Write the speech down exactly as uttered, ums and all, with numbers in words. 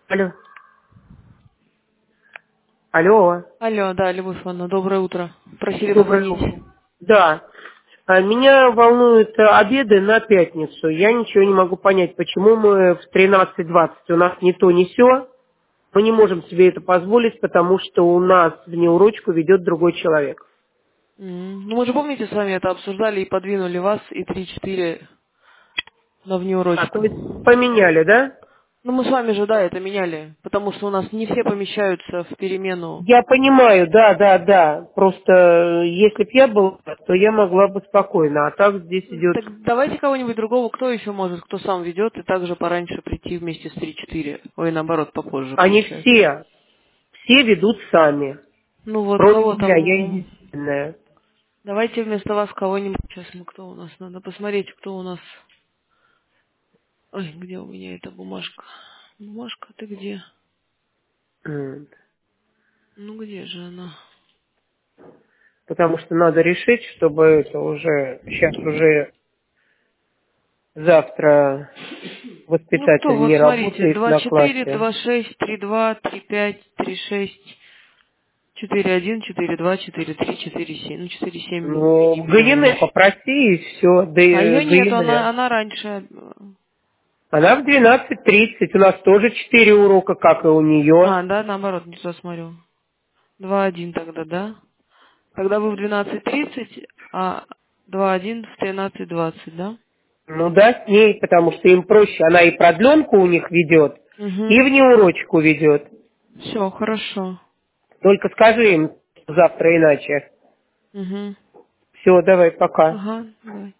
Алло. Алло. Алло, да, Любовь Ивановна, доброе утро. Просили Доброе позвонить. утро. Да. А, Меня волнуют э, обеды на пятницу. Я ничего не могу понять, почему мы в тринадцать двадцать. У нас не то, не сё. Мы не можем себе это позволить, потому что у нас внеурочку ведет другой человек. М, Ну, мы же, помните, с вами это обсуждали и подвинули вас и три-четыре на А, то внеурочку. есть поменяли, да? Ну, мы с вами же, да, это меняли, потому что у нас не все помещаются в перемену. Я понимаю, да, да, да. Просто э, если б я была, то я могла бы спокойно. А так здесь идет... Так давайте кого-нибудь другого, кто еще может, кто сам ведет, и также пораньше прийти вместе с три-четыре. Ой, наоборот, попозже, Они получается. все, все ведут сами. Ну вот, Кроме кого меня, я там? единственная. Давайте вместо вас кого-нибудь. Сейчас мы кто у нас? Надо посмотреть, кто у нас. Ой, где у меня эта бумажка? Бумажка, ты где? М. Ну где же она? Потому что надо решить, чтобы это уже, сейчас уже завтра Ну кто, воспитатель вот не смотрите, работает два на четыре, классе. два шесть, три два, три пять, три шесть, четыре один, четыре два, четыре три, четыре семь. Ну четыре семь Ну, минимум, наверное. Гаине попроси и все. Да А и ее нет, она, Гаине. она раньше. Она в двенадцать тридцать. У нас тоже четыре урока, как и у нее. А, да, наоборот, не туда смотрю. Два один тогда, да? Тогда вы в двенадцать тридцать, а два один в тринадцать двадцать, да? Ну да, с ней, потому что им проще. Она и продленку у них ведет, и Угу. внеурочку ведет. Все, хорошо. Только скажи им завтра иначе. Угу. Все, давай, пока. Ага, давай.